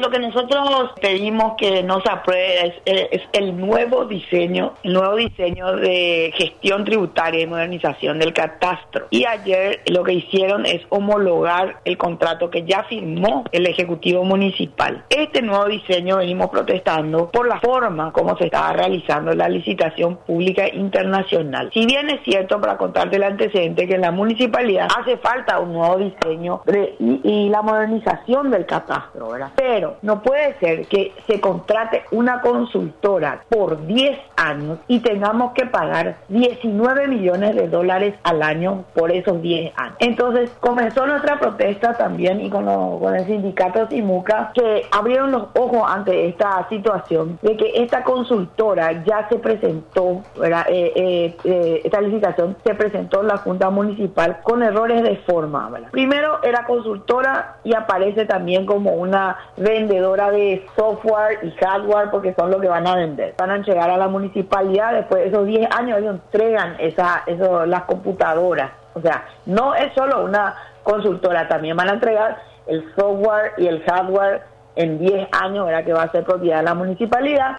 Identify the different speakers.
Speaker 1: lo que nosotros pedimos que no se apruebe es el nuevo diseño de gestión tributaria y modernización del catastro. Y ayer lo que hicieron es homologar el contrato que ya firmó el Ejecutivo Municipal. Este nuevo diseño venimos protestando por la forma como se estaba realizando la licitación pública internacional. Si bien es cierto, para contarte el antecedente, que en la municipalidad hace falta un nuevo diseño y la modernización del catastro, ¿verdad? Pero no puede ser que se contrate una consultora por 10 años y tengamos que pagar $19 millones al año por esos 10 años. Entonces comenzó nuestra protesta también y con el sindicato Simuca, que abrieron los ojos ante esta situación de que esta consultora ya se presentó, ¿verdad? Esta licitación se presentó en la Junta Municipal con errores de forma, ¿verdad? Primero era consultora y aparece también como una vendedora de software y hardware, porque son lo que van a vender. Van a entregar a la municipalidad después de esos 10 años, ellos entregan las computadoras. O sea, no es solo una consultora, también van a entregar el software y el hardware en 10 años, ¿verdad? Que va a ser propiedad de la municipalidad.